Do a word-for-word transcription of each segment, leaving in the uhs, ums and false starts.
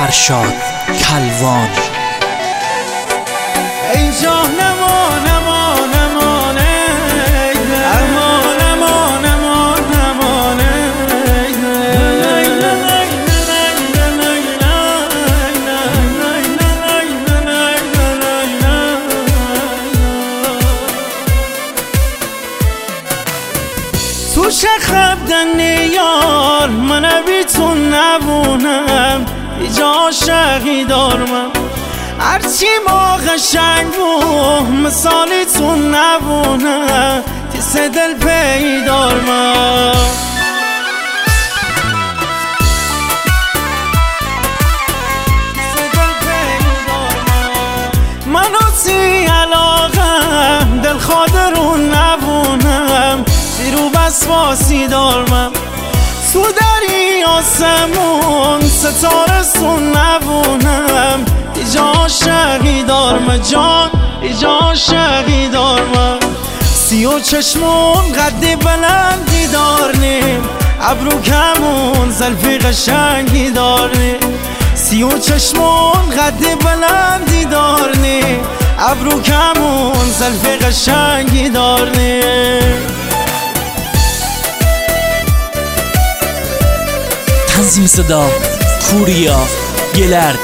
ارشاد کلوان. ای جان امان امان امان امان امان امان امان تو چه خبدن یار من بی تو نبونم ایجا عاشقی دارم هرچی ما قشنگ بود مثالی تو نبونه تیس دل پیدار من منو تی علاقه دل خادرون نبونم بیرو بس واسی دارم تو دری آسمون ستاره سون نبونم ایجا عاشقی دارم جان ایجا عاشقی دارم سی و چشمون قدی بلندی دارنیم ابرو کمون زلفی قشنگی دارنیم سی و چشمون قدی بلندی دارنیم ابرو کمون زلفی قشنگی دارنیم. تنظیم صدا پوریا گلردی.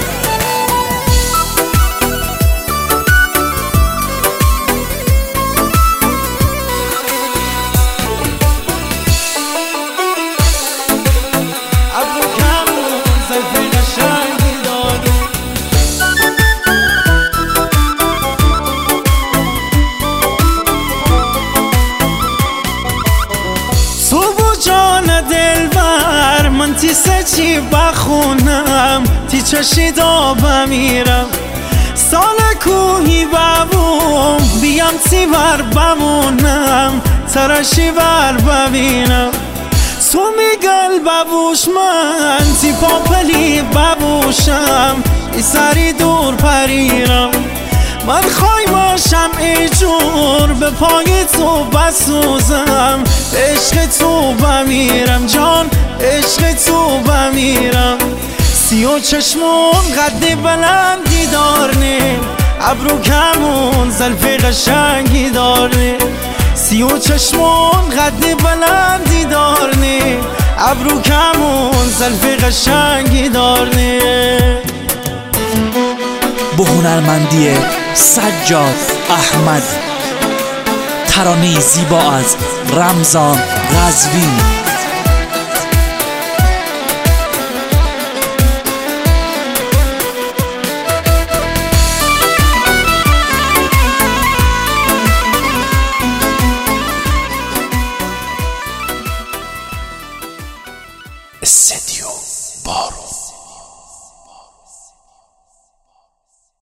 من تی سچی بخونم تی چشی دا بمیرم سال کوهی ببوم بیام تی بر بمونم ترشی بر ببینم تو میگل ببوش من تی پاپلی ببوشم ای سری دور پریرم من خواهی باشم ای جور به پای تو بسوزم به عشق تو بمیرم جان عشق تو بمیرم سی و چشمون قدی بلندی دارنیم ابرو کمون زلفی قشنگی دارنیم سی و چشمون قدی بلندی دارنیم ابرو کمون زلفی قشنگی دارنیم. با هنرمندی سجاد احمد، ترانه زیبا از رمضان قزوینی. استدیو بارو.